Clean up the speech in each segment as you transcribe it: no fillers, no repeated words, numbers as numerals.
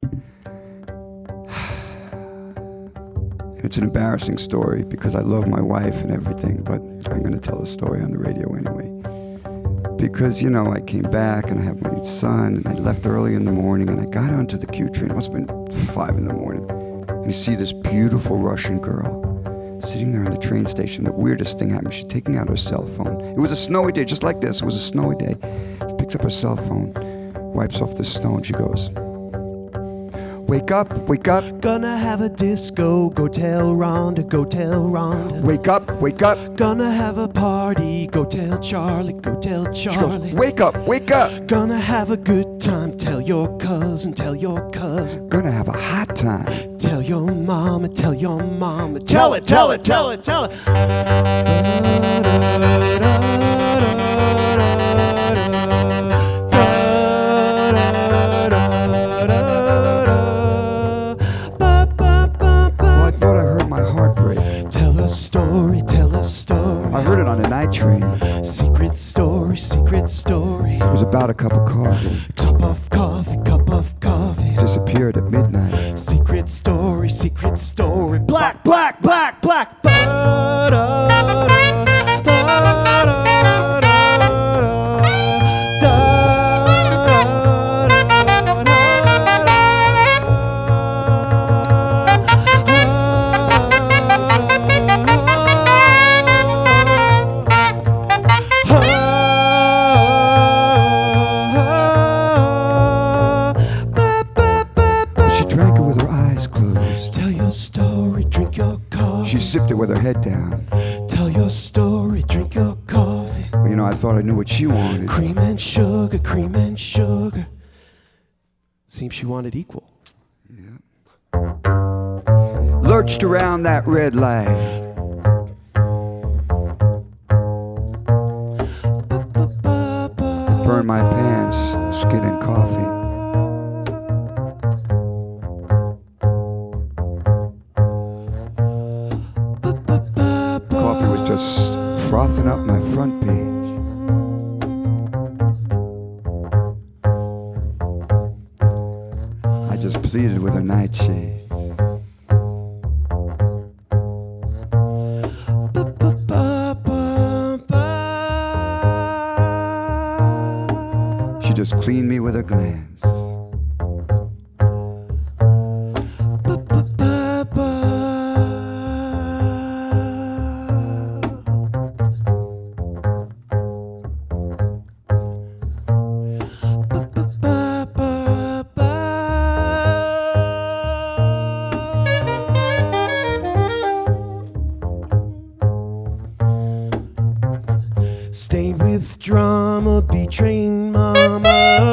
It's an embarrassing story because I love my wife and everything, but I'm going to tell the story on the radio anyway. Because, you know, I came back and I have my son and I left early in the morning and I got onto the Q train. It must have been 5 in the morning. And you see this beautiful Russian girl sitting there on the train station. The weirdest thing happened. She's taking out her cell phone. It was a snowy day, just like this. It was a snowy day. She picks up her cell phone, wipes off the snow, and she goes, "Wake up, wake up. Gonna have a disco, go tell Rhonda, go tell Rhonda. Wake up, wake up." Gonna have a party, go tell Charlie, go tell She goes, Charlie. "Wake up, wake up. Gonna have a good time, tell your cousin, tell your cousin. Gonna have a hot time. Tell your mama, tell your mama. Tell it, tell it, tell it, tell it. Story, tell a story. I heard it on a night train. Secret story, secret story. It was about a cup of coffee. Cup of coffee, cup of coffee. Disappeared at midnight. Secret story, secret story. Black, black, black, black. She sipped it with her head down. Tell your story, drink your coffee. Well, you know, I thought I knew what she wanted. Cream and sugar, cream and sugar. Seems she wanted equal. Yeah. Lurched around that red light. Burned my pants, skin and coffee. Just frothing up my front page. I just pleaded with her nightshades. She just cleaned me with her glance. Stained with drama, betraying mama.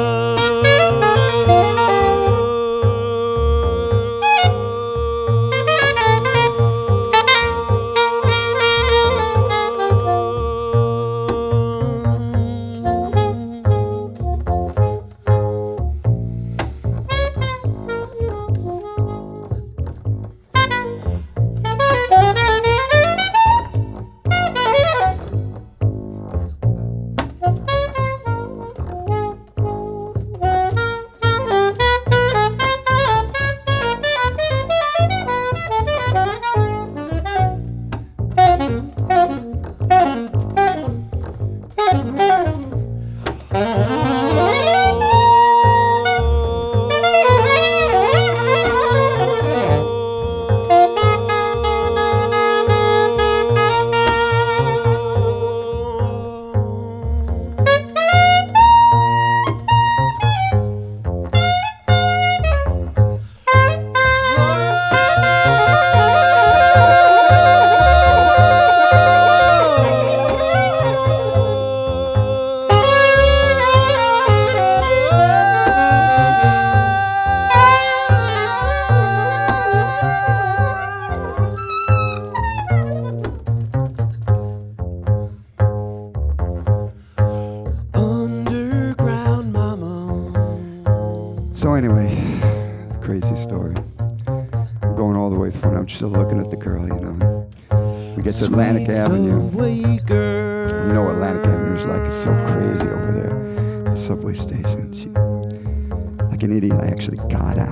So anyway, crazy story. I'm going all the way through. I'm still looking at the girl, you know. We get to Atlantic Avenue. You know what Atlantic Avenue is like. It's so crazy over there. The subway station. Like an idiot, I actually got out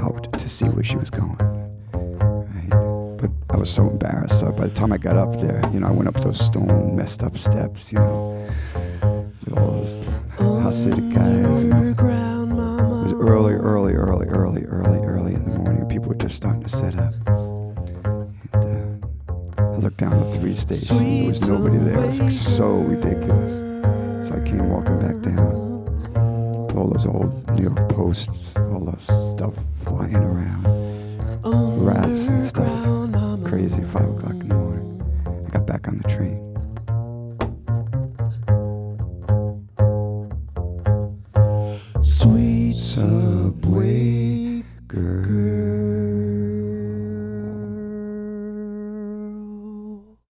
to see where she was going. Right? But I was so embarrassed. So by the time I got up there, I went up those stone, messed up steps, with all those Hasidic guys. And it was early in the morning. People were just starting to set up. And I looked down the 3 station. There was nobody there. It was like so ridiculous. So I came walking back down. All those old New York Posts, all those stuff flying around. Rats and stuff. Crazy, 5 o'clock in the morning. I got back on the train. Sweet Subway girl.